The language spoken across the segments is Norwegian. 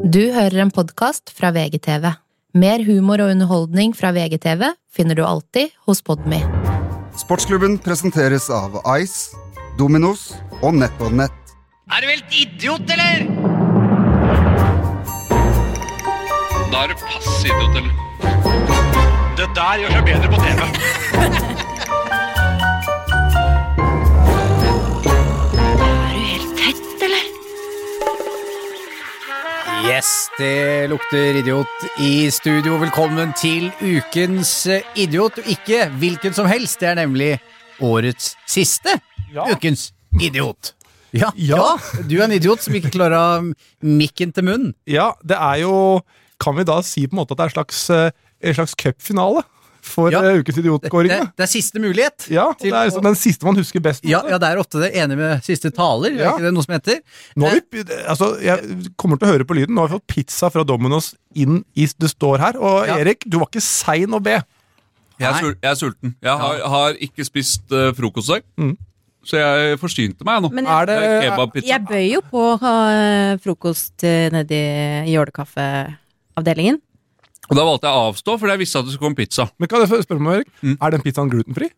Du hører en podcast fra VGTV. Mer humor og underholdning fra VGTV finner du alltid hos Podme. Sportsklubben presenteres av Ice, Dominos og NetOnNet. Du helt idiot, eller? Da du passe idiot, eller? Det der gjør seg bedre på TV. Du helt tett, eller? Yes, det lukter idiot i studio. Velkommen til ukens idiot. Ikke hvilken som helst, det nemlig årets siste ukens idiot. Ja, du en idiot som ikke klarer mikken til munnen. Ja, det jo, kan vi da si på en måte at det en slags cupfinale for ukens idiotgåring? Det siste mulighet. Ja, det den siste man husker best. Ja, det også det ene med siste taler, ikke det noe som heter? Nå jeg kommer til å høre på lyden, nå har vi fått pizza fra Dominos inn i det står her, og Erik, du var ikke sein å be. Jeg sulten. Jeg har ikke spist frokost i dag. Så jeg forsynte meg nå. Men jeg bøy jo på frokost nede i jordekaffeavdelingen. Og da valgte jeg å avstå, for jeg visste at det skulle komme pizza. Men kan jeg spørre meg, Erik? Den pizzaen glutenfri?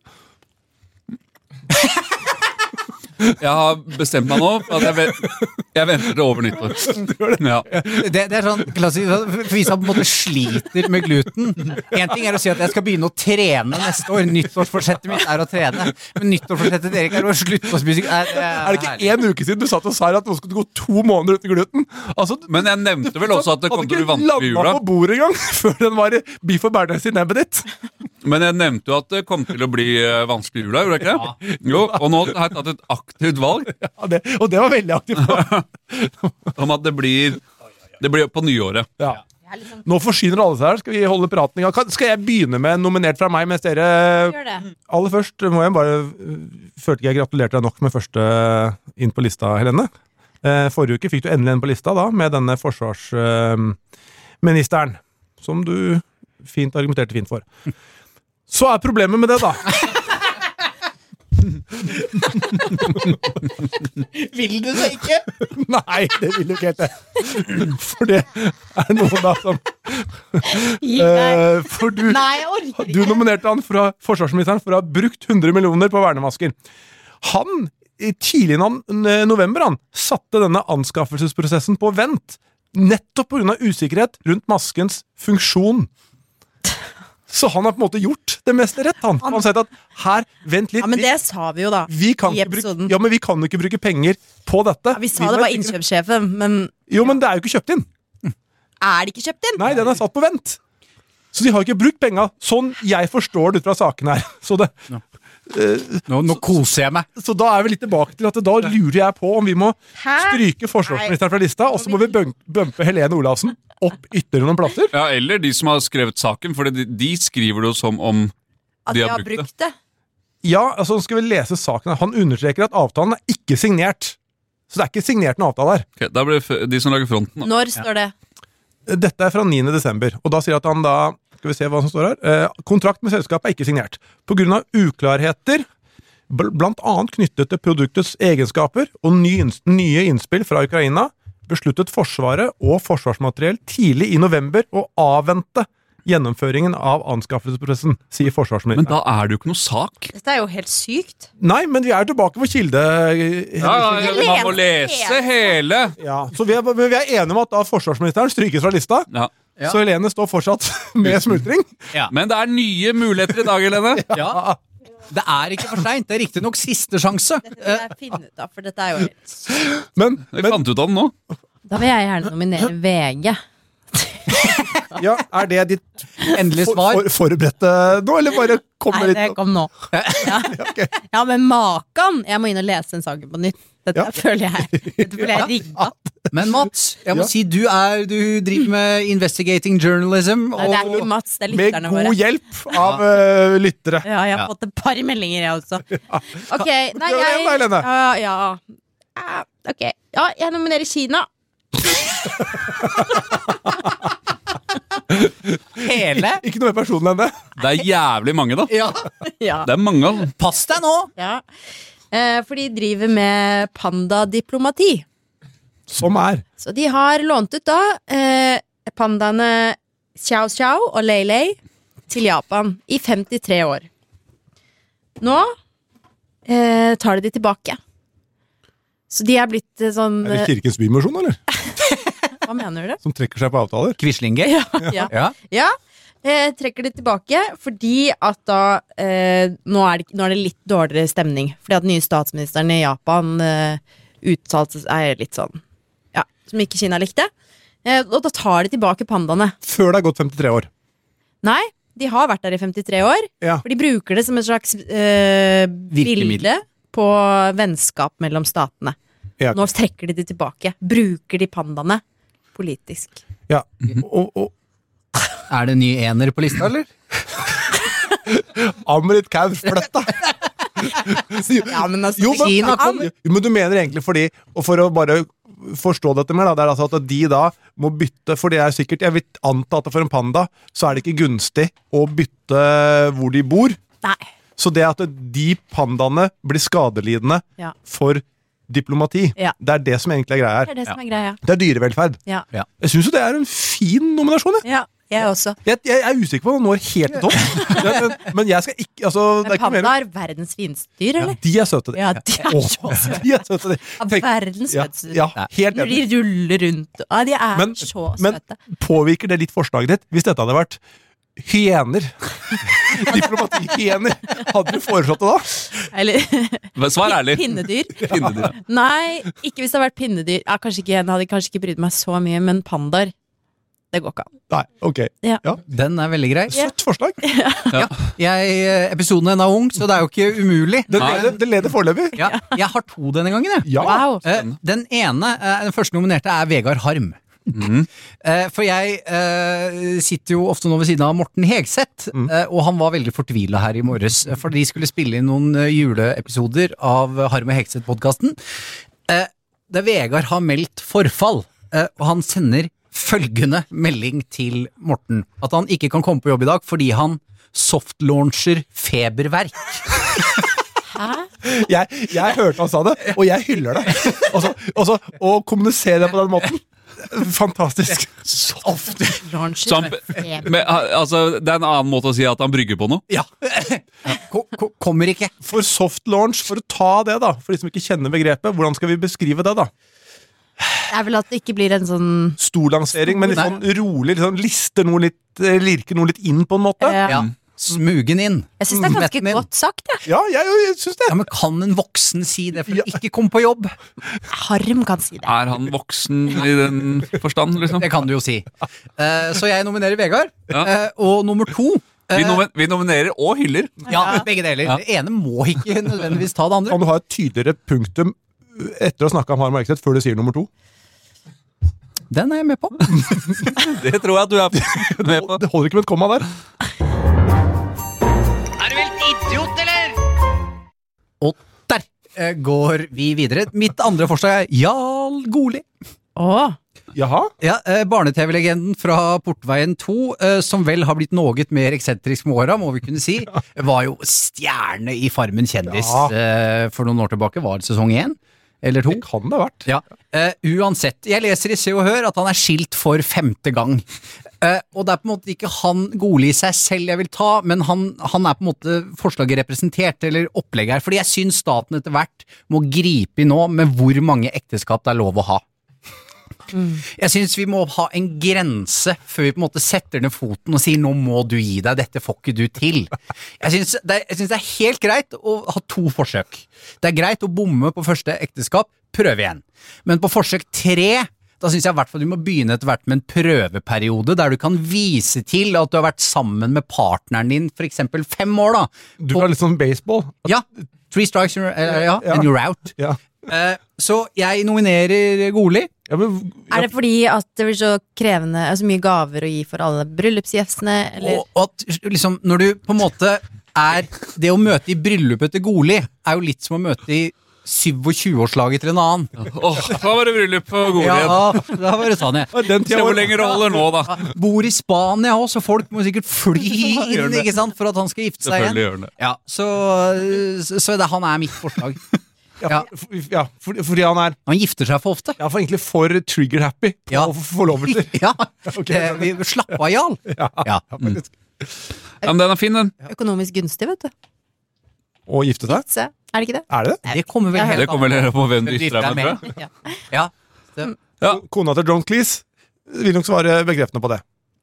Jeg har bestemt meg nå at jeg venter det over nyttår. Ja. Det sånn klassisk, for vi som på en måte sliter med gluten. En ting å si at jeg skal begynne å trene neste år. Nyttårsforsettet mitt å trene. Men nyttårsforsettet Erik å slutte å spise. Det ikke en uke siden du satt og sa at nå skulle du gå 2 måneder uten gluten? Altså, men jeg nevnte vel også at det kom til å bli vanskelig i jula. Hadde ikke landet på bordet engang, før den var biff og bærnes i nebbet ditt. Men jeg nevnte jo at det kom til å bli vanskelig i jula, gjorde jeg ikke det? Jo, og nå har jeg tatt et aktivt valg. Ja, og det var veldig aktivt. Om at det blir på nyåret. Ja. Nå forsyner alle seg her. Skal vi holde praten i gang? Skal jeg begynne med nominert fra meg mens dere... Gjør det. Aller først må jeg bare... Følte ikke jeg gratulerte deg nok med første inn på lista, Helene. Forrige uke fikk du endelig en på lista da, med denne forsvarsministeren, som du argumenterte fint for. Så problemet med det da. Vil du det ikke? Nei, det vil du ikke helt det. For det noen da som for du nominerte han fra forsvarsministeren for å ha brukt 100 millioner på vernemasker. Han, tidlig i november, satte denne anskaffelsesprosessen på vent, nettopp på grunn av usikkerhet rundt maskens funksjon. Så han har på en måte gjort det meste rett. Han har sagt at her, vent litt. Ja, men det sa vi jo da i episoden. Ja, men vi kan jo ikke bruke penger på dette. Ja, vi sa det var innkjøpssjefen, men... Jo, men det jo ikke kjøpt inn. Det ikke kjøpt inn? Nei, den satt på vent. Så de har ikke brukt penger, sånn jeg forstår det ut fra saken her. Så det... Nå koser jeg meg. Så da vi litt tilbake til at da lurer jeg på om vi må stryke forsvarsministeren fra lista, og så må vi bumpe Helene Olafsen opp ytterligere noen plasser. Ja, eller de som har skrevet saken, for de skriver det jo som om de har brukt det. Ja, altså skal vi lese saken. Han understreker at avtalen ikke signert. Så det ikke signert en avtale her. Okay, da blir det de som lager fronten da. Når står det? Dette fra 9. desember, og da sier at han da skal vi se hva som står her. Kontrakt med selskapet ikke signert. På grunn av uklarheter, blant annet knyttet til produktets egenskaper og nye innspill fra Ukraina, besluttet Forsvaret og Forsvarsmateriell tidlig i november å avvente gjennomføringen av anskaffelsesprosessen, sier forsvarsministeren. Men da det jo ikke noe sak. Dette jo helt sykt. Nei, men vi tilbake på kilde. Man må lese hele. Ja, så vi enige om at da forsvarsministeren strykes fra lista. Ja. Så Helene står fortsatt med smultring. Ja. Men det nye muligheter i dag, Helene. Ja. Det ikke for sent. Det riktig nok siste sjanse. Dette må jeg finne ut av, for dette jo helt sykt. Men fant ut om nå. Da vil jeg gjerne nominere VG. Ja, det ditt endelige svar? Forberedte nå, eller bare kommer litt? Nei, det kom nå. Ja. Okay. Ja, men makan. Jeg må inn og lese en saken på nytt. Dette føler jeg rigget. Men Mats, jeg må si, du driver med investigating journalism. Nei, det ikke Mats, det lytterne våre. Med god hjelp av lyttere. Ja, jeg har fått et par meldinger, jeg også. Ok, nei, ok. Ja, jeg nominerer Kina. Hele? Ikke noe mer personlig enn det. Det jævlig mange, da. Ja. Det mange. Pass deg nå. Ja. For de driver med pandadiplomati. Som er. Så de har lånt ut da pandaene Xiao Xiao og Lei Lei til Japan i 53 år. Nå tar de tilbake. Så de er blitt sånn Er det Kirkens Bymisjon, eller? Hva mener du? Som trekker seg på avtaler? Quislinger? Ja. Trekker de tilbake fordi at da nå er det litt dårligere stemning. Fordi at den nye statsministeren i Japan uttalte seg litt sånn som ikke Kina likte. Og da tar de tilbake pandaene. Før det har gått 53 år. Nei, de har vært der i 53 år. Ja. For de bruker det som et slags bilde på vennskap mellom statene. Ja. Nå trekker de tilbake. Bruker de pandaene politisk. Ja, og Er det en ny ener på lista, eller? Amrit Kaur, flytt da! Ja, men altså, Jo, men, Kina kom- men du mener egentlig fordi, og for å bare forstå dette mer, da, det er altså at de da må bytte, for det er sikkert, jeg vil anta at for en panda, så er det ikke gunstig å bytte hvor de bor. Nei. Så det at de pandaene blir skadelidende Ja. for diplomati, Ja. det er det som egentlig er greia Det her. er det som er greia. Det er dyrevelferd. Ja. Jeg synes jo det er en fin nominasjon, jeg. Ja, jeg også. Jeg er usikker på om den når helt til topp. Men jeg skal ikke, altså, det er Men ikke mer. panda er verdens fineste dyr, Ja, eller? de er søte, de. Ja, de er Åh, så søte. de er søte, de. Tenk- Verdens ja, søteste dyr. ja, helt Når enig. de ruller rundt. Ja, de er Men- så Men søte. påvirker det litt forslaget ditt hvis dette hadde vært hyener? Diplomati-hyener. Hadde du foreslått det da? Eller Svar ærlig. pinnedyr. Pinnedyr. Nei, ikke hvis det hadde vært pinnedyr. Ja, kanskje ikke, jeg hadde kanskje ikke brydd meg så mye, men pandaer, det går ikke an. Nei, ok. Den er veldig grei. Søtt forslag. Episoden er ennå ung, så det er jo ikke umulig. Det leder foreløpig. Ja, jeg har to denne gangen, jeg. Ja. Wow. Den ene, den første nominerte er Vegard Harm. For jeg sitter jo ofte nå ved siden av Morten Hegseth, og han var veldig fortvilet her i morges, for de skulle spille inn noen juleepisoder av Harm og Hegseth-podcasten. Der Vegard har meldt forfall, og han sender følgende melding til Morten, at han ikke kan komme på jobb i dag fordi han softlauncher feberverk. Jeg hørte han sa det, og jeg hyller det. Å kommunisere det på den måten. Fantastisk. Launcher Så han, med feber. men, altså, det er en annen måte å si at han brygger på noe. Ja. Kommer ikke. For soft launch, for å ta det da, for de som ikke kjenner begrepet, hvordan skal vi beskrive det da? Det er vel at det ikke blir en sånn Stor lansering, men litt sånn rolig, litt sånn lister noe litt, lirker noe litt inn på en måte. Ja. Smugen inn. Jeg synes det er ganske Metten inn. godt sagt, jeg. Ja, jeg synes det. Ja, men kan en voksen si det for å ikke komme på jobb? Harm kan si det. Er han voksen i den forstand, liksom? Det kan du jo si. Så jeg nominerer Vegard. Ja. Og nummer 2 Vi nominerer og hyller. Ja, begge deler. Ja. Det ene må ikke nødvendigvis ta det andre. Kan du ha et tydeligere punktum etter å snakke om Harm og Hegseth før du sier nummer 2? Den er jeg med på. Det tror jeg at du er med på. Det holder ikke med et komma der. Er du helt idiot, eller? Og der går vi videre. Mitt andre forslag er Jarl Goli. Åh, Jaha? Ja, barne-TV-legenden fra Portveien 2, som vel har blitt noe mer eksentrisk med åra, må vi kunne si, var jo stjerne i Farmen kjendis for noen år tilbake. Var det sesong 1? Eller 2? Det kan det ha vært. Ja. Uansett, jeg leser i Se og Hør at han er skilt for 5. gang. Og det er på en måte ikke han Goli i seg selv jeg vil ta, men han er på en måte forslaget representert, eller opplegg her, fordi jeg synes staten etter hvert må gripe i nå med hvor mange ekteskap det er lov å ha. Jeg synes vi må ha en grense før vi på en måte setter ned foten og sier nå må du gi deg, dette får ikke du til. Jeg synes det er helt greit å ha 2 forsøk. Det er greit å bomme på første ekteskap, prøve igjen. Men på forsøk 3, da synes jeg i hvert fall du må begynne etter hvert med en prøveperiode der du kan vise til at du har vært sammen med partneren din for eksempel 5 år da. Du har litt sånn baseball. Ja, 3 strikes and you're out. Ja. Så jeg nominerer Goli. Ja, men, er det fordi at det blir så krevende, altså mye gaver å gi for alle bryllupsgjestene, eller? Og at liksom, når du på en måte det å møte i bryllupet til Goli er jo litt som å møte i 27-årslaget til en annen. Da var det bryllup på Goli igjen. Ja, da var det sånn, jeg. den Se hvor lenge det holder nå, da. Bor i Spania også, så folk må sikkert fly inn, ikke sant, for at han skal gifte seg Selvfølgelig igjen. gjør den det. Ja, så han er mitt forslag. Fordi han gifter seg for ofte. for egentlig for trigger-happy på forlovelser. Ja, vi slapp av, Jarl. Faktisk. Ja, men den fin, den. Økonomisk gunstig, vet du. Å gifte seg? Se, er det ikke det? Er det det? Det kommer vel helt Det kommer vel på hvem du gifter deg med, tror jeg. Ja. Ja. Kona til John Cleese vil nok svare bekreftende på det.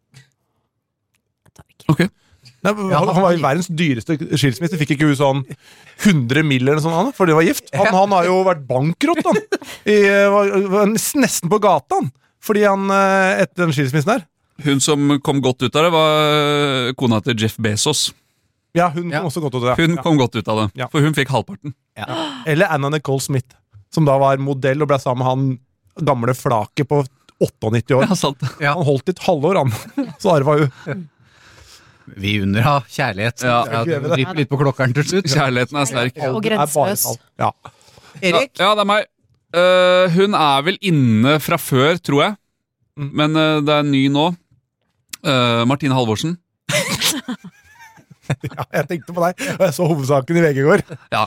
Ok. Nei, han var jo verdens dyreste skilsmisse. Fikk ikke hun sånn 100 mil eller sånn, fordi han var gift. Han har jo vært bankrott, han. Var nesten på gata, han. Fordi han, etter den skilsmissen der. Hun som kom godt ut av det, var kona til Jeff Bezos. Ja, hun kom også godt ut av det. Hun kom godt ut av det, Ja. for hun fikk halvparten. Eller Anna Nicole Smith, som da var modell og ble sammen med han gamle flaket på 98 år. Ja, sant. Han holdt i et halvår, han. Så arva hun. Vi underha kjærlighet. Ja. Det dripper litt på klokkeren til slutt. Kjærligheten er sterk. Og Det er bare grenseløs. tall. Ja. Erik? Ja, det er meg. Hun er vel inne fra før, tror jeg. Men det er ny nå. Martine Halvorsen. Ja, jeg tenkte på deg, og jeg så hovedsaken i VG i går. Ja.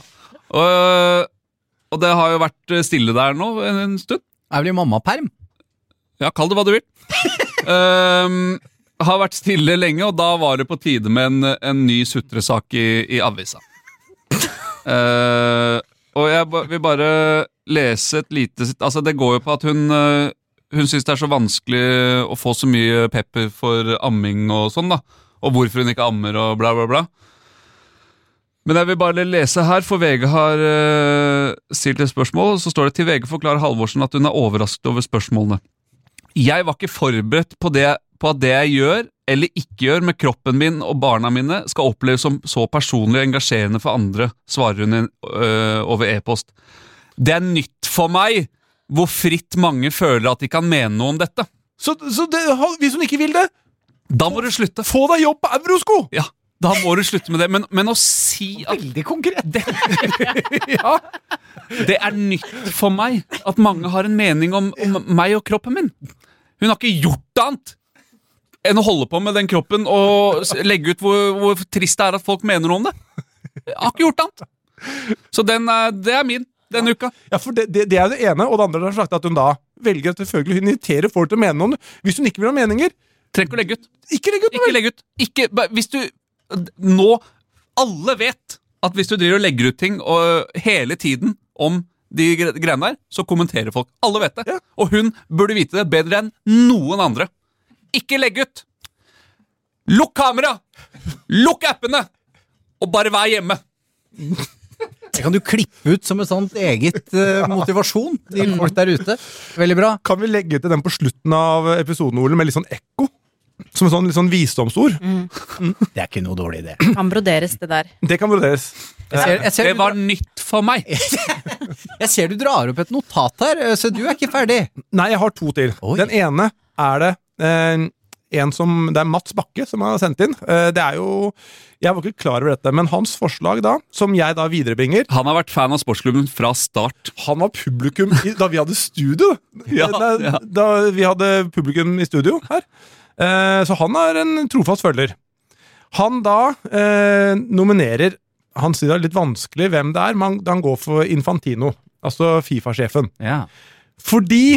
Og det har jo vært stille der nå en stund. Er vel i mammaperm? Ja, kall det hva du vil. Har vært stille lenge, og da var det på tide med en ny sutresak i avisa. Og jeg vil bare lese et lite... Altså, det går jo på at hun synes det er så vanskelig å få så mye pepper for amming og sånn, da. Og hvorfor hun ikke ammer og bla bla bla. Men jeg vil bare lese her, for VG har stilt et spørsmål, og så står det: til VG forklarer Halvorsen at hun er overrasket over spørsmålene. Jeg var ikke forberedt på at det jeg gjør eller ikke gjør med kroppen min og barna mine skal oppleves som så personlig og engasjerende for andre, svarer hun over e-post. Det er nytt for meg hvor fritt mange føler at de kan mene noe om dette. Så hvis hun ikke vil det, Da må du slutte. få deg jobb på Eurosko! Ja, da må du slutte med det. Men å si at Veldig konkret. det er nytt for meg at mange har en mening om meg og kroppen min. Hun har ikke gjort annet enn å holde på med den kroppen og legge ut hvor trist det er at folk mener noe om det. Jeg har ikke gjort annet. Så det er min denne uka. Ja, for det er det ene, og det andre har sagt at hun da velger at selvfølgelig hun inviterer folk til å mene noe om det. Hvis hun ikke vil ha meninger, Trenger ikke å legge ut. ikke legg ut noe! Ikke legge ut. Hvis du nå alle vet at hvis du driver og legger ut ting og hele tiden om de greiene der, så kommenterer folk. Alle vet det. Ja. Og hun burde vite det bedre enn noen andre. Ikke legg ut! Lukk kamera! Lukk appene! Og bare vær hjemme. Det kan du klippe ut som et sånt eget motivasjon til folk der ute. Veldig bra. Kan vi legge til den på slutten av episoden, Ole, med litt sånn ekko? Som et sånn litt sånn visdomsord. Det er ikke noe dårlig idé. Kan broderes, det der. Det kan broderes. Jeg ser Det var nytt for meg. Jeg ser du drar opp et notat her, så du er ikke ferdig. Nei, jeg har to til. Oi. Den ene er det det er Mats Bakke som har sendt inn. Det er jo, jeg var ikke klar over dette, men hans forslag da, som jeg da viderebringer, Han har vært fan av sportsklubben fra start. han var publikum da vi hadde studio. Ja, ja. Da vi hadde publikum i studio her. Så han er en trofast følger. Han da nominerer, han sier det er litt vanskelig hvem det er, men han går for Infantino, altså FIFA-sjefen. Ja. Fordi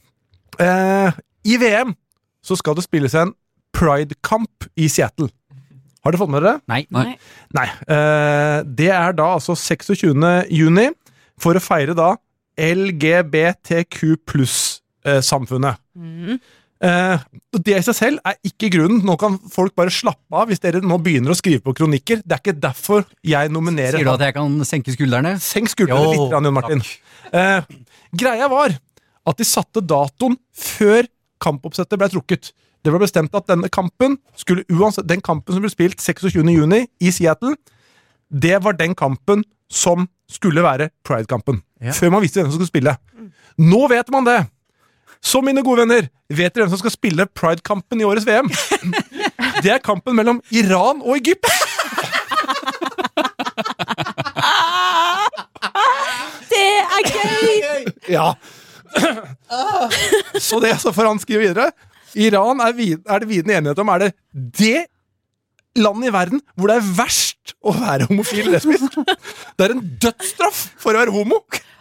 i VM så skal det spilles en Pride-kamp i Seattle. Har dere fått med dere? Nei. Nei. Nei. Det er da altså 26. juni for å feire da LGBTQ pluss-samfunnet. Det i seg selv er ikke grunnen. Nå kan folk bare slappe av hvis dere nå begynner å skrive på kronikker. Det er ikke derfor jeg nominerer. Sier du at jeg kan senke skuldrene? Senk skuldrene Jo, litt, Jon Martin. Greia var at de satte datoen før kampoppsettet ble trukket. Det ble bestemt at denne kampen skulle uansett, den kampen som ble spilt 26. juni i Seattle, det var den kampen som skulle være Pride-kampen. Ja. Før man visste hvem som skulle spille. Nå vet man det! Så, mine gode venner, vet dere hvem som skal spille Pride-kampen i årets VM? Det er kampen mellom Iran og Egypt! Det er gøy! Ja. Så får han skrive videre. Iran er det vidende enighet om er det landet i verden hvor det er verst å være homofil lesbisk. Det er en dødsstraff for å være homo.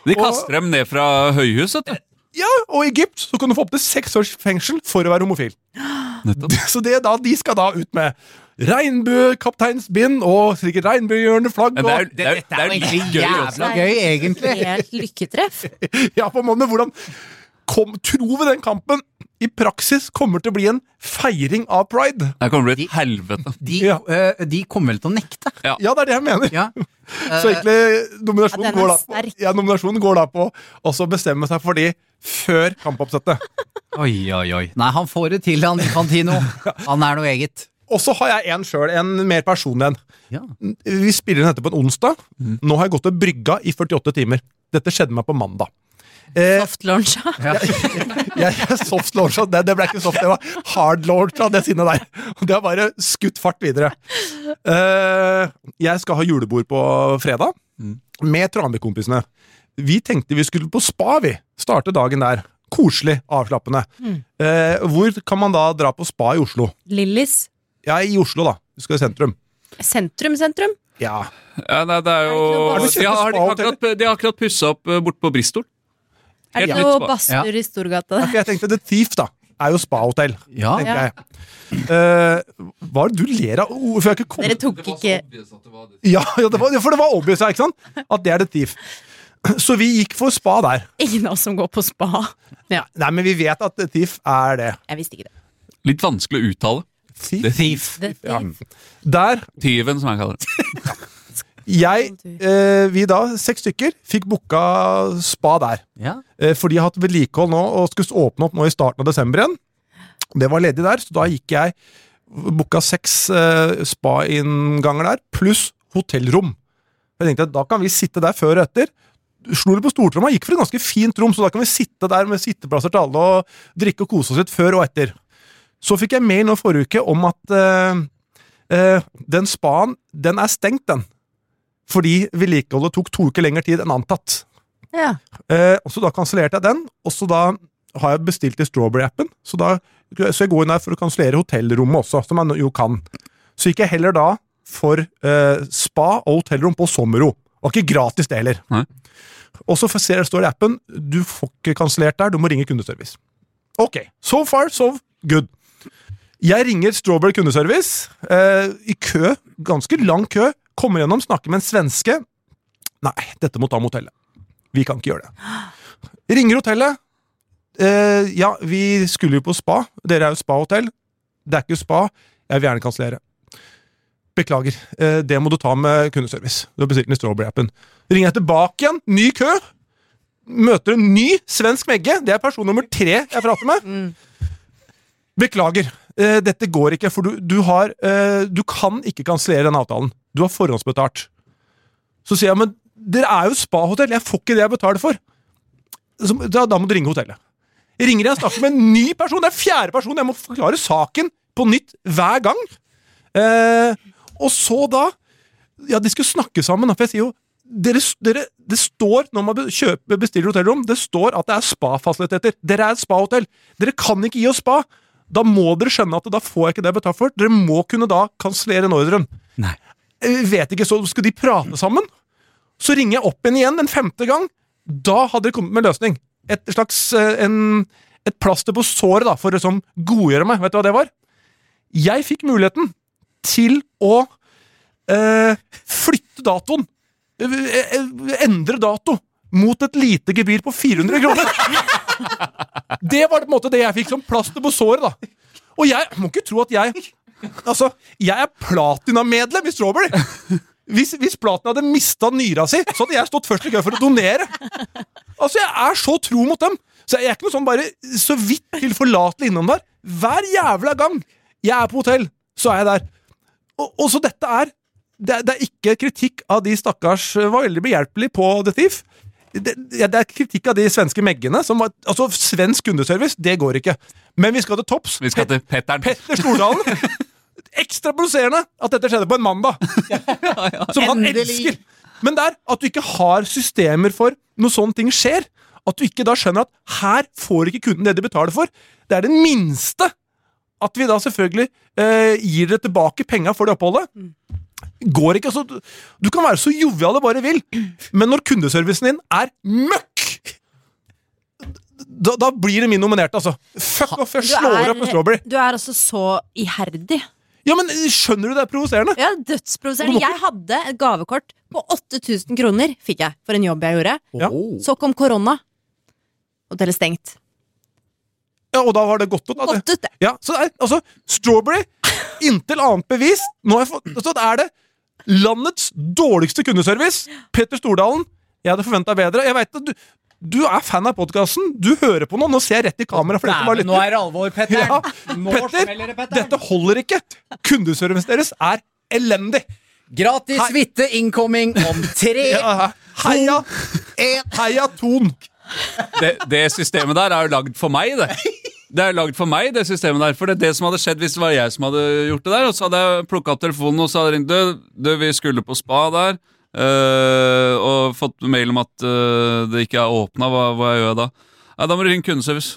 De kaster dem ned fra høyhuset. Ja, og i Egypt så kan du få opp til 6 års fengsel for å være homofil. Nettopp. Så de skal da ut med regnbue-kapteinsbind og sikkert regnbuehjørneflagg. Men det er jo egentlig litt gøy også. jævla gøy, egentlig. Helt lykketreff. Ja, på en måte, men hvordan tror vi den kampen i praksis kommer til å bli en feiring av pride? Det kommer til å bli et helvete. De kommer vel til å nekte. Ja, det er det jeg mener. Ja. Så egentlig nominasjonen, Ja, den er går da sterk. på, nominasjonen går da på også bestemme seg for de før kampoppsettet. Oi. Nei, han får det til, han Infantino. Han er noe eget. Og så har jeg en selv, en mer personlig en. Ja. Vi spiller den etter på en onsdag. Nå har jeg gått og brygga i 48 timer. Dette skjedde meg på mandag. Soft launch. Soft launch, det ble ikke soft, det var hard launch av det sinnet der. Og det har bare skutt fart videre. Jeg skal ha julebord på fredag med Tranby-kompisene. Vi tenkte vi skulle på spa, vi. Starte dagen der. Koselig, avslappende. Hvor kan man da dra på spa i Oslo? Lillis. Ja, i Oslo da. Vi skal i sentrum. Sentrum? Ja. Ja, nei, det er jo Er det de har akkurat pusset opp bort på Bristol. Er det Helt noe nytt spa. bastuer i Storgata? For jeg tenkte The Thief da, er jo spa-hotell. Ja. Tenker jeg. Hva er det du ler av? For jeg har ikke kommet... Dere tok ikke Ja, for det var obvious, ikke sant? At det er The Thief. Så vi gikk for spa der. ingen av oss som går på spa. Ja, Nei, men vi vet at The Thief er det. jeg visste ikke det. Litt vanskelig å uttale. Thief. The Thief. Der, Tyven, som jeg kaller det. vi da, 6 stykker, fikk booka spa der. Ja. For de har hatt vedlikehold nå, og skulle åpne opp nå i starten av desember igjen. Det var ledig der, så da gikk jeg, booka 6 spa-innganger der, pluss hotellrom. Jeg tenkte at da kan vi sitte der før og etter. Slo det på stortrommet, gikk for et ganske fint rom, så da kan vi sitte der med sitteplasser til alle og drikke og kose oss litt før og etter. Så fikk jeg mail nå forrige uke om at den spaen, den er stengt, den. Fordi vedlikeholdet tok 2 uker lengre tid enn antatt. Ja. Og så da kansellerte jeg den, og så da har jeg bestilt i Strawberry-appen, så jeg går inn der for å kansellere hotellrommet også, som man jo kan. Så gikk jeg heller da for spa og hotellrom på Sommero. Det var ikke gratis det heller. Nei. Og så står det i appen, du får ikke kansellert der, du må ringe kundeservice. Ok, so far, so good. Jeg ringer Strawberry kundeservice, i kø, ganske lang kø, kommer gjennom, snakker med en svenske. Nei, dette må ta med hotellet. Vi kan ikke gjøre det. Ringer hotellet. Ja, vi skulle jo på spa. Dere er jo spa-hotell. Det er ikke spa. Jeg vil gjerne kansellere. Beklager. Det må du ta med kundeservice. Du har bestilt den i Strawberry-appen. Ringer jeg tilbake igjen. Ny kø. Møter en ny svensk megge. Det er person nummer 3 jeg prater med. Beklager. Dette går ikke, for du kan ikke kansellere den avtalen. Du har forhåndsbetalt. Så sier jeg, men dere er jo spa-hotell, jeg får ikke det jeg betaler for. Da må du ringe hotellet. Jeg ringer igjen, snakker med en ny person, det er 4. person, jeg må forklare saken på nytt hver gang. Og så da, ja, de skulle snakke sammen, for jeg sier jo, det står, når man bestiller hotellrom, det står at det er spa-fasiliteter. Dere er et spa-hotell. Dere kan ikke gi oss spa. Da må dere skjønne at da får jeg ikke det betalt for. Dere må kunne da kansellere en ordren. Nei. Jeg vet ikke, så skal de prate sammen? Så ringer jeg opp igjen en 5. gang. Da hadde de kommet med en løsning. Et slags, et plaster på såret da, for å liksom godgjøre meg. Vet du hva det var? Jeg fikk muligheten til å flytte datoen. Endre dato mot et lite gebyr på 400 kroner. Det var på en måte det jeg fikk som plaster på såret da. Og jeg må ikke tro at jeg er platinamedlem i Strawberry. Hvis Platina hadde mistet nyra si, så hadde jeg stått først i kø for å donere. Altså, jeg er så tro mot dem. Så jeg er ikke noe sånn bare så vidt tilforlatelig innom der. Hver jævla gang jeg er på hotell, så er jeg der. Og så dette det er ikke kritikk av de stakkars var veldig behjelpelig på The Thief. Det er kritikk av de svenske meggene som var, altså svensk kundeservice, det går ikke. Men vi skal til topps. Vi skal til Petteren. Petter Stordalen. Ekstra provoserende at dette skjedde på en mandag. Som han elsker. Men der, at du ikke har systemer for når sånne ting skjer, at du ikke da skjønner at her får ikke kunden det de betaler for. Det er det minste at vi da selvfølgelig gir dere tilbake penger for det oppholdet. går ikke. Altså, du kan være så jovial du bare vil, men når kundeservicen din møkk, da blir det min nominert, altså. Fuck off, jeg slår opp med Strawberry. Du altså så iherdig. Ja, men skjønner du det provoserende? Ja, dødsprovoserende. Jeg hadde et gavekort på 8000 kroner, fikk jeg, for en jobb jeg gjorde. Ja. Så kom korona. Hotellet stengt. Ja, og da var det gått ut. Gått ut, det. Ja, så altså, Strawberry, inntil annet bevis, nå har jeg fått, så det landets dårligste kundeservice. Petter Stordalen, jeg hadde forventet bedre. Jeg vet at du fan av podcasten. Du hører på nå ser jeg rett i kamera. Nå det alvor, Petter. Ja, Nå smeller det, Petter. Dette holder ikke. Kundeservice deres elendig. Gratis hvitte incoming om 3, Ja, heia Ton. Det systemet der jo lagd for meg, det. Det lagd for meg, det systemet der. For det som hadde skjedd hvis det var jeg som hadde gjort det der, og så hadde jeg plukket opp telefonen og så hadde jeg ringt, du, vi skulle på spa der, og fått mail om at det ikke åpnet, hva jeg gjør da? Ja, da må du ringe kundeservice.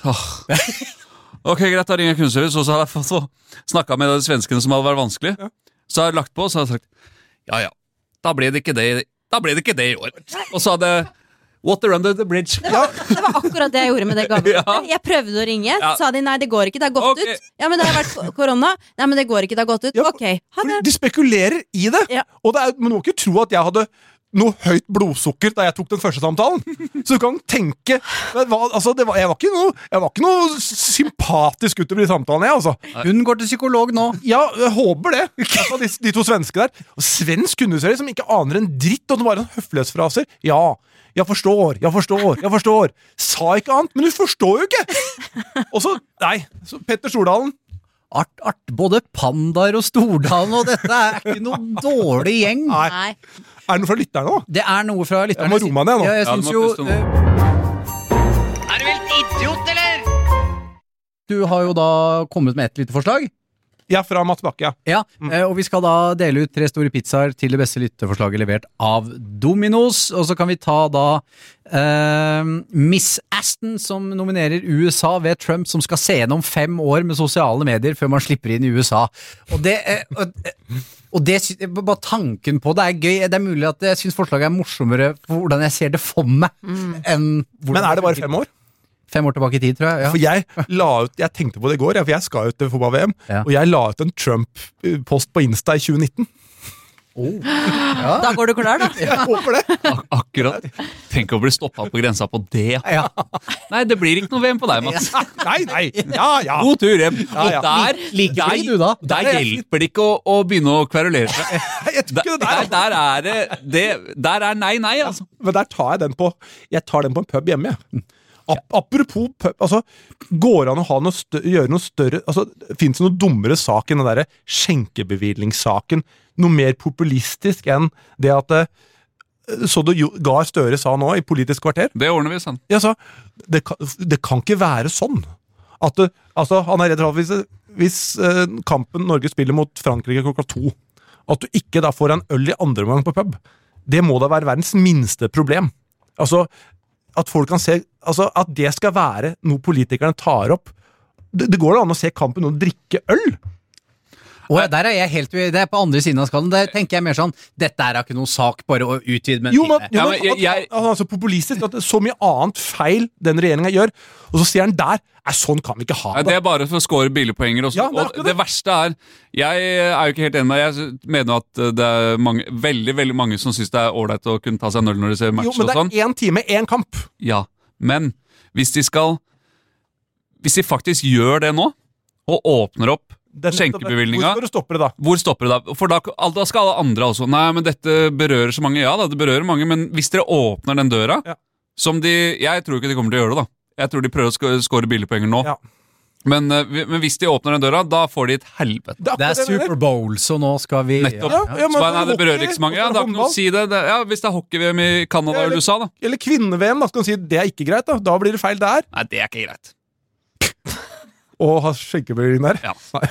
Ok, greit, da ringer jeg kundeservice, og så hadde jeg fått snakket med de svenskene som hadde vært vanskelig. Så hadde jeg lagt på, og så hadde jeg sagt, ja, da ble det ikke det i år. Og så hadde jeg Water under the bridge. Det var akkurat det jeg gjorde med det gavekortet. Ja. Jeg prøvde å ringe, sa de nei, det går ikke, det har gått ut. Ja, men det har vært korona. Nei, men det går ikke, det har gått ut. Ja, Ok, ha det. De spekulerer i det. Ja. Og men du må ikke tro at jeg hadde noe høyt blodsukker da jeg tok den første samtalen. Så du kan tenke jeg var ikke noe sympatisk utover i samtalen, jeg, altså. Hun går til psykolog nå. Ja, jeg håper det. Altså, de to svenske der. Og svensk kundeserie som ikke aner en dritt, og det var en høflighetsfraser. Ja, jeg forstår. Sa ikke annet, men du forstår jo ikke. Og så, så Petter Stordalen. Art, både Pandaer og Stordalen, og dette ikke noen dårlig gjeng. Nei. Det noe fra lytterne også? Det noe fra lytterne. Jeg må roe meg ned nå. Ja, jeg Ja, synes du må jo puste nå. du helt idiot, eller? Du har jo da kommet med et lite forslag. Ja, fra Mats Bakke, Ja, og vi skal da dele ut 3 store pizzaer til det beste lytteforslaget levert av Domino's, og så kan vi ta da Miss Aston som nominerer USA ved Trump som skal se gjennom 5 år med sosiale medier før man slipper inn i USA. Og det bare tanken på det gøy. Det mulig at jeg synes forslaget morsommere for hvordan jeg ser det for meg enn hvordan. Men det bare 5 år? 5 år tilbake i tid, tror jeg. Ja. For jeg tenkte på det i går, for jeg skal ut til fotball-VM, og jeg la ut en Trump-post på Insta i 2019. Da går du klar, da. Jeg håper det. Akkurat. Tenk å bli stoppet på grensa på det. Ja. Nei, det blir ikke noe VM på deg, Mats. Nei. Ja. God tur hjem. Ja. Og Liker du da? Der hjelper det ikke å begynne å kverulere seg. Jeg tror ikke det der. Der nei, altså. Men der tar jeg tar den på en pub hjemme, jeg. Apropos pub, altså, går det an å gjøre noe større, altså, finnes det noe dummere sak enn den der skjenkebevillingssaken, noe mer populistisk enn det at så det Gahr Støre sa nå i Politisk kvarter? Det ordner vi sånn. Jeg sa, det kan ikke være sånn at han redd for at hvis kampen Norge spiller mot Frankrike klokka 2, at du ikke da får en øl i andre omgang på pub, det må da være verdens minste problem. Altså, at folk kan se, altså at det skal være noe politikerne tar opp. Det går da an å se kampen og drikke øl. Og der jeg helt uenig. Det på andre siden av skallen. Der tenker jeg mer sånn, dette ikke noen sak, bare å utvide med en time. Han så populistisk at det så mye annet feil den regjeringen gjør, og så sier han der, sånn kan vi ikke ha det. Det bare for å score billigpoenger også. Ja, og det verste jeg jo ikke helt enig med, jeg mener at det veldig, veldig mange som synes det ålreit å kunne ta seg en øl når de ser match og sånn. Jo, men det 1 time, 1 kamp. Ja, men hvis de faktisk gjør det nå, og åpner opp skjenkebevilgninga. Hvor stopper det da? Hvor stopper det da? For da skal alle andre også. Nei, men dette berører så mange. Ja da, det berører mange, men hvis dere åpner den døra, som jeg tror ikke de kommer til å gjøre det da. Jeg tror de prøver å score billigpoenger nå. Ja. Men hvis de åpner den døra, da får de et helvete. Det Super Bowl, så nå skal vi... Nettopp. Ja, så nei, det berører ikke så mange. Ja, det har ikke noe å si det. Hvis det hockey-VM i Canada og USA, da. Eller kvinne-VM, da skal man si det ikke greit, da. Da blir det feil der. Nei, det ikke greit. Og ha skjenkebevilgning der? Ja. Nei.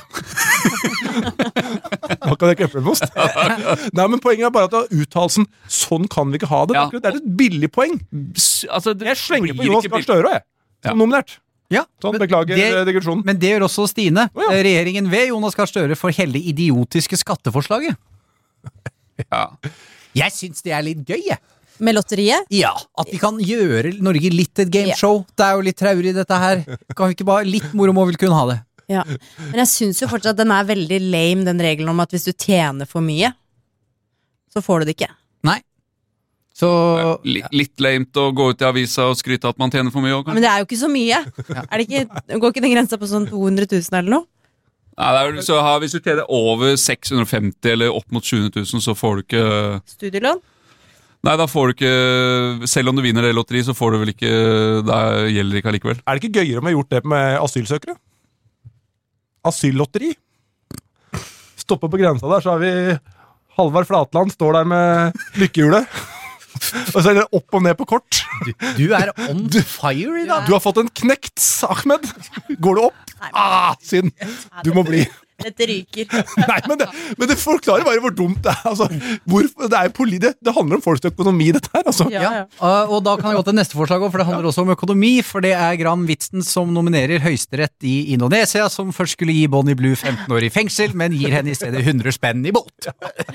Hva kan jeg klippe med ost? Nei, men poenget bare at uttalelsen sånn kan vi ikke ha det. Det et billig poeng. Altså, jeg slenger på Jonas Gahr Støre, som nominert. Ja, sånn, beklager digresjonen. Men det gjør også Stine. Regjeringen ved Jonas Gahr Støre for hele idiotiske skatteforslaget. Ja. Jeg syns det er litt gøy, jeg. Med lotteriet? Ja, at vi kan gjøre Norge litt et gameshow. Det er jo litt traurig dette her. Kan vi ikke bare litt moro må vel kunne ha det? Ja. Men jeg syns jo fortsatt at den er veldig lame, den regelen om at hvis du tjener for mye, så får du det ikke. Nei. Så Litt lamet å gå ut i avisa og skryte at man tjener for mye. Men det er jo ikke så mye. Er det ikke, går ikke den grensa på sånn 200 000 eller noe? Nei, det er, så hvis du tjener over 650 eller opp mot 700 000, så får du ikke Studielån? Nei, da får du ikke. Selv om du vinner det lotteri, så får du vel ikke. Det gjelder ikke allikevel. Er det ikke gøyere om vi har gjort det med asylsøkere? Asyllotteri. Stoppe på grensa der, så har vi Halvard Flatland står der med lykkehjulet. Og så er det opp og ned på kort. du er on fire i dag. Du har fått en knekt, Ahmed. Går du opp? Synd. Du må bli. Dette ryker. Nei, men det forklarer bare hvor dumt det er. Altså, det handler om folks økonomi, dette her. Altså. Ja. Og da kan jeg gå til neste forslag, for det handler også om økonomi. For det er Gram Witzen som nominerer Høyesterett i Indonesia, som først skulle gi Bonnie Blue 15 år i fengsel, men gir henne i stedet 100 spenn i bot.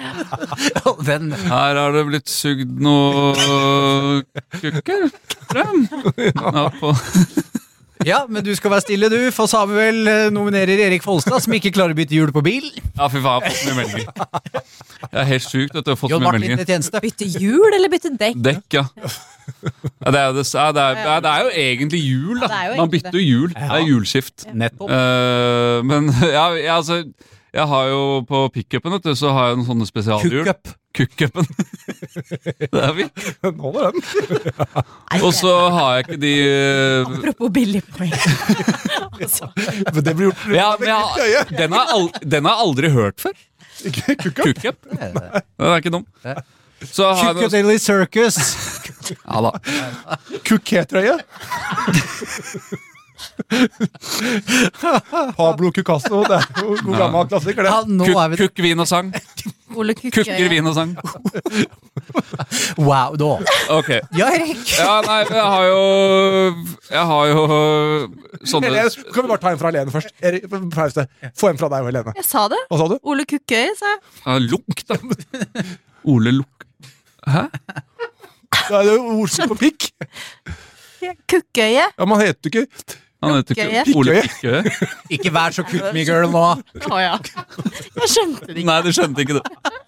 Her har det blitt sugd noe kukker frem. Ja, på Ja, men du skal være stille, du, for Samuel nominerer Erik Folstad, som ikke klarer å bytte hjul på bil. Ja, fy faen, jeg har fått så mye meldinger. Jeg er helt sykt at jeg har fått så John mye Martin meldinger. til tjeneste. Bytte hjul eller bytte dekk? Dekk, ja. Det er jo egentlig hjul, da. Det er jo Man egentlig bytter jo hjul. Det er hjulskift. Nettopp. Men jeg har jo på pickupen, vet du, så har jeg noen sånne spesialhjul. Kukup. Kukupen. Det er vi. Den holder den. Og så har jeg ikke de Apropos billig poeng. Men det blir gjort den har jeg aldri hørt før. Kukup. Kukup. Den er ikke dum. Så har jeg Kukup Daily Circus. Ja da. Kuketrøye. Pablo Cucasso, det er jo god gammel klassiker, det. Ja, nå er vi Kukk, vin og sang. Ole Kukker, Kukkøye. vin og sang. Wow, da. Ok. Ja, Erik. Ja, nei, jeg har jo sånne Helene, kan vi bare ta en fra Helene først? Erik, pause. Få en fra deg og Helene. Jeg sa det. Hva sa du? Ole Kukkøye, sa jeg. Ja, Lukk, da. Ole Lukk. Hæ? Det er jo ordspill på pikk. Kukkøye. Ja, man heter jo ikke Han heter Pikkøye. ikke Ole Pikkøye. Ikke vær så kutt me girl nå. Å ja. Jeg skjønte det ikke. Nei, du skjønte ikke det.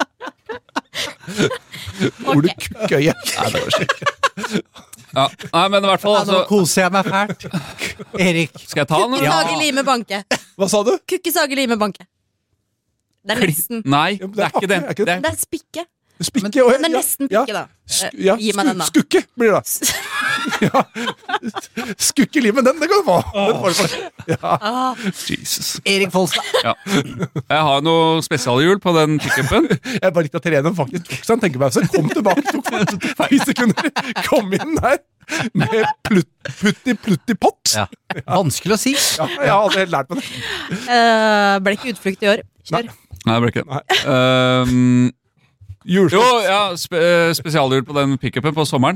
Ole Kukkøye. Nei, det var skikkelig. Ja, nei, men i hvert fall Ja, nå altså, koser jeg meg fælt. Erik. skal jeg ta den? Kukke, eller? sage, lime, banke. Hva sa du? Kukke, sage, lime, banke. Det er nesten. Nei, Ja, det er ikke det. er ikke det. Det er spikke. Spikke. Den er nesten pikke, da. Ja, Gi meg den, da. Skukke blir det da. Ja. Skukke limet, den kan du få. Den får du for. Ja. Jesus. Erik Folstad. Ja. Jeg har noe spesialhjul på den pickupen. Jeg bare likte at Helene faktisk tok seg en tenkepause. Kom tilbake, tok 5 sekunder. Kom inn der med putti pott. Ja. Vanskelig å si. Ja, jeg har aldri helt lært på det. Ble ikke utflukt i år. Kjør. Nei, det ble ikke det. Jo, Julefrokost. ja, spesialhjul på den pickupen på sommeren.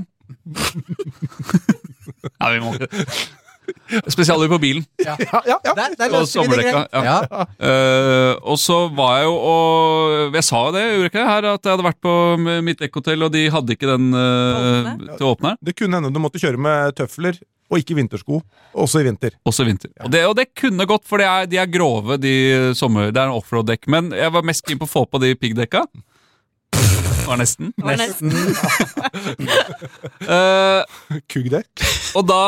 Nei, vi må ikke. Spesialhjul på bilen. Ja. Der Og løser vi det sommerdekka. greit. Ja. Og så var jeg jo og jeg sa jo det, gjorde ikke jeg her, at jeg hadde vært på mitt dekkhotell, og de hadde ikke den til åpneren. Det kunne hende du måtte kjøre med tøfler og ikke vintersko, også i vinter. Også i vinter. Og det kunne gått, for de er grove, det er en offroad-dekk. Men jeg var mest keen på å få på de piggdekka. Var nesten. Kuggdekk. Og da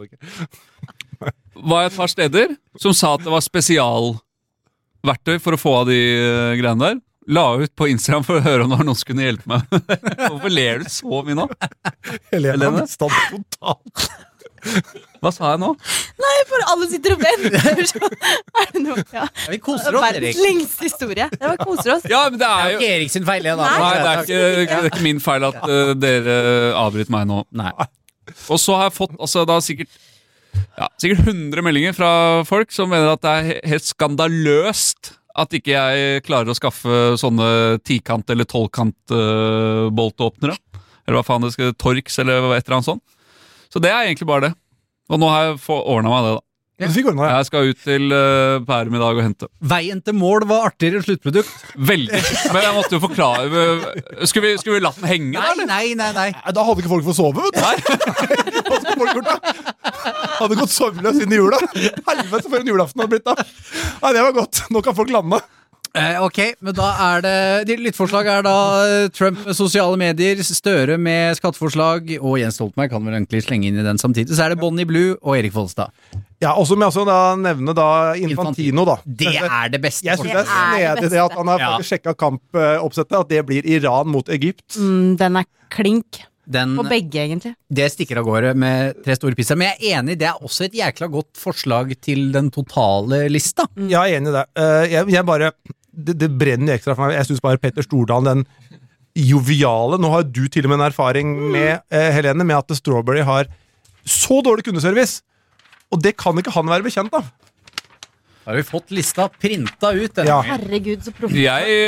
var jeg et par steder som sa at det var spesialverktøy for å få av de greiene der. La ut på Instagram for å høre om det var noen som kunne hjelpe meg. Hvorfor ler du så mye nå? Helene har mistet totalt. Hva sa jeg nå? Nei, for alle sitter og venter. Er det noe? Ja. Vi koser oss, Verdens Erik. lengste historie. Det var koser oss. Ja, men det Det er er jo ikke Erik sin feil, det da. Nei, det er ikke min feil at dere avbryter meg nå. Nei. Og så har jeg fått da sikkert 100 meldinger fra folk som mener at det er helt skandaløst at ikke jeg klarer å skaffe sånne 10-kant eller 12-kant boltåpnere. Eller hva faen det skal, Torx eller et eller annet sånt. Så det er egentlig bare det. Og nå har jeg ordnet meg det, da. Du fikk ordnet det. Jeg skal ut til Bærum i dag og hente. Veien til mål var artigere enn sluttprodukt. Veldig. Men jeg måtte jo forklare. Skulle vi latt den henge, da? eller? Nei. Da hadde ikke folk fått sove, vet du. Hva skulle folk gjort da? Hadde gått sovnløs inn i jula. Helvete, for en julaften hadde blitt da. Nei, det var godt. Nå kan folk lande. Ok, men da de lyttforslag da Trump med sosiale medier, Støre med skatteforslag, og Jens Stoltenberg kan vel egentlig slenge inn i den samtidig. Så det Bonnie Blue og Erik Follestad. Ja, og så må jeg også da nevne da Infantino da. Det det beste Jeg synes det snedig det at han har faktisk sjekket kampoppsettet, at det blir Iran mot Egypt. Den klink. Den, På begge, egentlig. Det stikker av gårde med 3 store pisser. Men jeg enig, det også et jækla godt forslag til den totale lista. Jeg enig i det. Jeg bare, det brenner ekstra for meg. Jeg synes bare Petter Stordalen, den joviale, nå har du til og med en erfaring med Helene, med at Strawberry har så dårlig kundeservice. Og det kan ikke han være bekjent av. Da har vi fått lista printa ut. Ja. Herregud, så proff.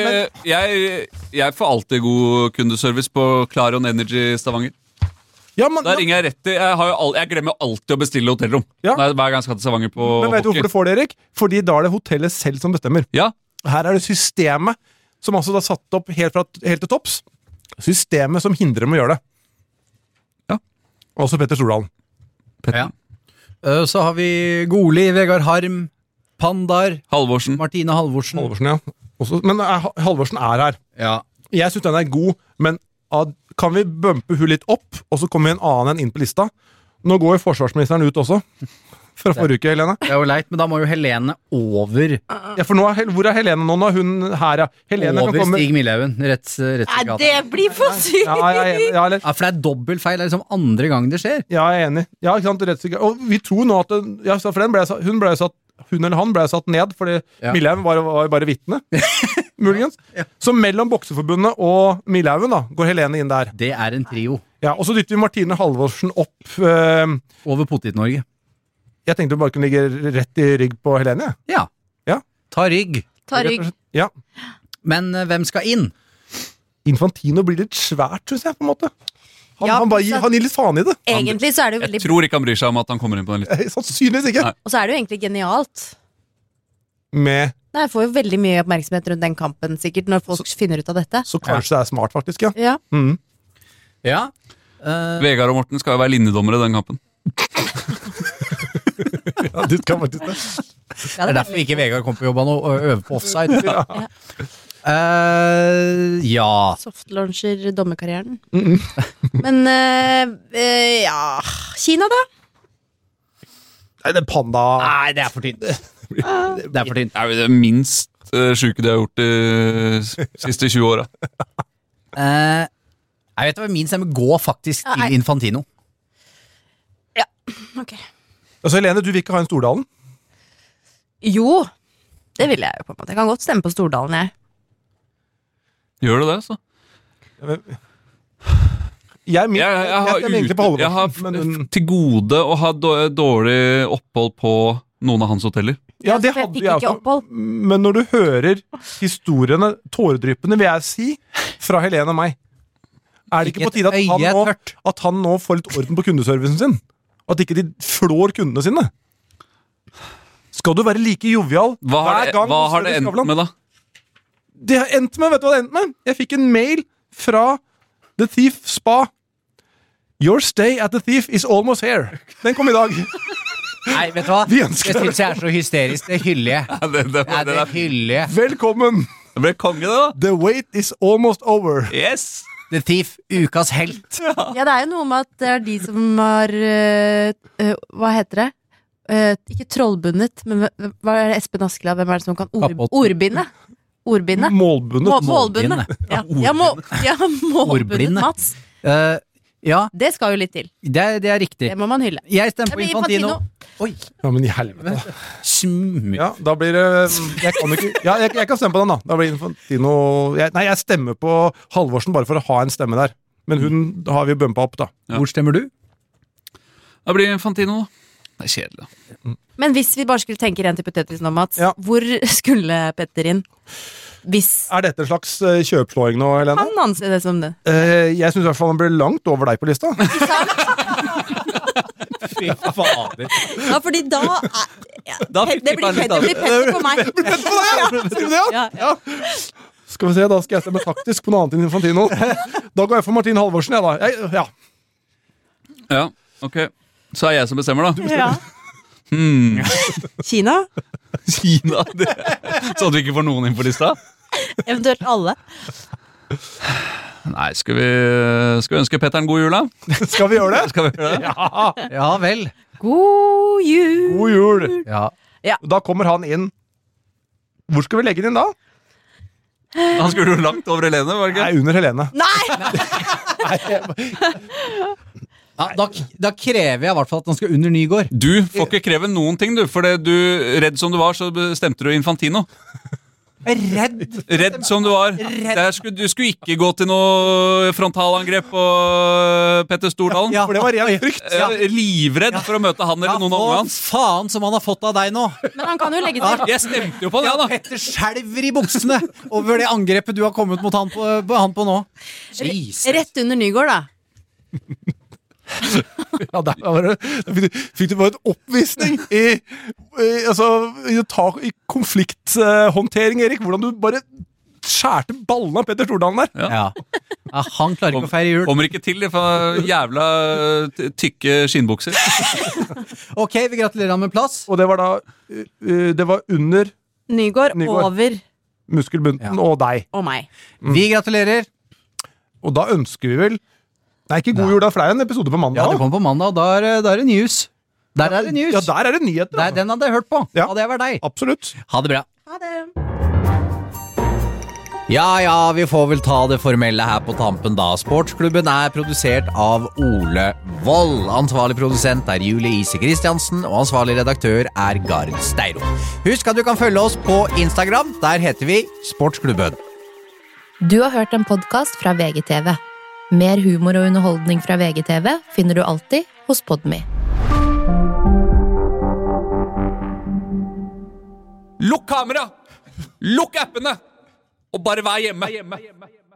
Jeg får alltid god kundeservice på Clarion Energy Stavanger. Ja, men, Da ringer jeg rett til. Jeg glemmer jo alltid å bestille hotellrom. Ja. Hver gang jeg skal til Stavanger på men vet du hvorfor du får det, Erik? Fordi da det hotellet selv som bestemmer. Ja, Her det systemet som altså da satt opp helt til topps. Systemet som hindrer dem å gjøre det. Ja. Også Petter Stordalen. Ja. Så har vi Goli, Vegard Harm, Pandar, Halvorsen. Martine Halvorsen. Halvorsen, ja. Også, men Halvorsen her. Ja. Jeg synes den god, men kan vi bumpe hun litt opp, og så kommer vi en annen inn på lista? Nå går jo forsvarsministeren ut også. Fra forrige uke, Helene. Det jo leit, men da må jo Helene over Ja, for nå hvor Helene nå? Nå hun her, ja. Helene Over kan komme... Stig Millehaugen. Rett i Nei, gata. det blir for sykt! Ja, eller... Ja, for det dobbeltfeil. Det liksom andre gang det skjer. Ja, jeg er enig. Ja, ikke sant, rettssikker. Og vi tror nå at ja, for hun eller han ble satt ned, fordi Millehaugen var bare vitne. Muligens. Ja. Så mellom Bokseforbundet og Millehaugen da, går Helene inn der. Det en trio. Ja, og så dytter vi Martine Halvorsen opp. Over Potet-Norge. Jeg tenkte vi bare kunne ligge rett i rygg på Helene. Ja. Ja. Ta rygg. Ta rygg. Ja. Men hvem skal inn? Infantino blir litt svært, synes jeg, på en måte. Han gir litt faen i det. Egentlig så det jo Jeg veldig tror ikke han bryr seg om at han kommer inn på den lista. Sannsynligvis ikke. Nei. Og så det jo egentlig genialt. Med, Nei, jeg får jo veldig mye oppmerksomhet rundt den kampen, sikkert, når folk finner ut av dette. så kanskje det smart, faktisk, ja. Ja. Mm. Ja. Vegard og Morten skal jo være linjedommere i den kampen. Ja, det kan faktisk det. Ja, Det derfor ikke Vegard kom på jobb og øver på offside. Ja. Softlauncher dommerkarrieren. Men ja Kina, da? Nei, det er panda. Nei, det for tynt. Det for tynt. Det er jo det minst sjuke de har gjort de siste 20 åra. Jeg vet hva min stemme går faktisk til Infantino. Ja, ok. Altså, Helene, du vil ikke ha en Stordalen? Jo, det vil jeg jo på en måte. Jeg kan godt stemme på Stordalen, jeg. Gjør du det, så? Jeg stemmer egentlig på Jeg har Halvorsen. Men hun, til gode å ha dårlig opphold på noen av hans hoteller. ja, det Jeg hadde fikk jeg ikke også. opphold. Men når du hører historiene, tåredryppende, vil jeg si, fra Helene og meg, er det ikke på tide at han nå får litt orden på kundeservicen sin? At ikke de flår kundene sine? Skal du være like jovial Hva har det endt med, da? Det har endt med, vet du hva det endt med? Jeg fikk en mail fra The Thief Spa. Your stay at The Thief is almost here. Den kom i dag. Nei, vet du hva? Vi Det ønsker det. synes jeg så hysterisk. Det hyller jeg. Det hyller jeg. Velkommen. Det ble konge, det, da. The wait is almost over. Yes! The Thief, ukas helt. Ja, det jo noe med at det de som har hva heter det? Ikke trollbundet, men hva det Espen Askeladd? Hvem det som kan ordbinde? Ordbinde? Målbundet. Målbundet. Ja, målbundet, Ordblinde. Mats. Ja, Det skal jo litt til. det riktig. Det må man hylle. Jeg stemmer Det på blir Infantino. Oi. Ja, men i helvete. Smooth. Ja, da blir det Jeg kan ikke Ja, jeg kan stemme på den, da. Da blir Infantino jeg stemmer på Halvorsen bare for å ha en stemme der. Men hun har vi bumpa opp, da. Ja. Hvor stemmer du? Det blir Infantino, da. Det er kjedelig. Men hvis vi bare skulle tenke rent hypotetisk nå, Mats, Ja. hvor skulle Petter inn? Hvis Er dette en slags kjøpslåing nå, Helene? han anser det som det. Jeg syns i hvert fall han ble langt over deg på lista. Fy fader. Ja, fordi da Da fikk det blir Petter litt Petter for meg. Skal vi det, ja? Ja. Skal vi se, da skal jeg stemme taktisk på noe annet enn Infantino. Da går jeg for Martin Halvorsen, jeg da. Ja. Ja, ok. Så jeg som bestemmer, da. Ja. Kina? Kina. Så at vi ikke får noen inn på lista? Eventuelt alle. Nei, skal vi ønske Petter en god jul, da? Skal vi gjøre det? Skal vi gjøre det? Ja vel. God jul! God jul. Ja. Ja. Da kommer han inn. Hvor skal vi legge den inn da? Han skulle jo langt over Helene, var det ikke? Nei, under Helene. Nei! Ja, da krever jeg i hvert fall at han skal under Nygård. Du får ikke kreve noen ting, du. For redd som du var, så stemte du Infantino. Redd. Redd som du var. Du skulle ikke gå til noe frontalangrep på Petter Stordalen. Ja, For det var ren frykt. Livredd for å møte han eller noen av ungene hans. Faen som han har fått av deg nå. Men han kan jo legge til. Jeg stemte jo på han, ja da. Petter skjelver i buksene over det angrepet du har kommet mot han på nå. Jesus. Rett under Nygård, da. Ja, da fikk du bare en oppvisning i konflikthåndtering, Erik. Hvordan du bare skjærte ballene av Petter Stordalen der. Ja. Ja, han klarer ikke å feire jul. Kommer ikke til, for jævla tykke skinnbukser. Ok, vi gratulerer han med plass. Og det var da det var under Nygård Nygård. over muskelbunten og deg. og meg. Vi gratulerer. Og da ønsker vi vel Nei, ikke god jul, da, for det er en episode på mandag. Ja, det kommer på mandag, og da er det news. Der er det news. Ja, der er det nyheter. Nei, den hadde jeg hørt på. Ja. Hadde jeg vært deg. Absolutt. Ha det bra. Ha det. Ja, vi får vel ta det formelle her på tampen da. Sportsklubben er produsert av Ole Vold. Ansvarlig produsent er Julie Ise Kristiansen, og ansvarlig redaktør er Gard Steiro. Husk at du kan følge oss på Instagram. Der heter vi Sportsklubben. Du har hørt en podcast fra VGTV. Mer humor og underholdning fra VGTV finner du alltid hos Podme. Lukk kamera! Lukk appene! Og bare vær hjemme!